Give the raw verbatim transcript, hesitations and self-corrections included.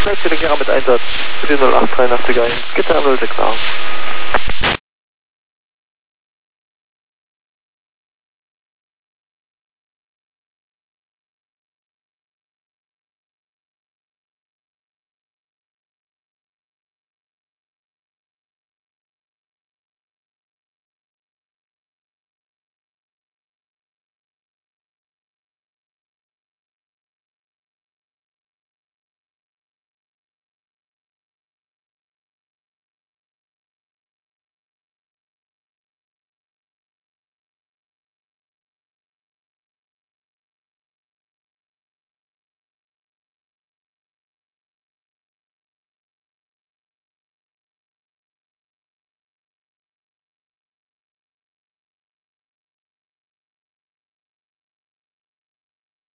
Schnellzähler mit Einsatz für die null acht drei Nachtigall, Gitter null sechs A.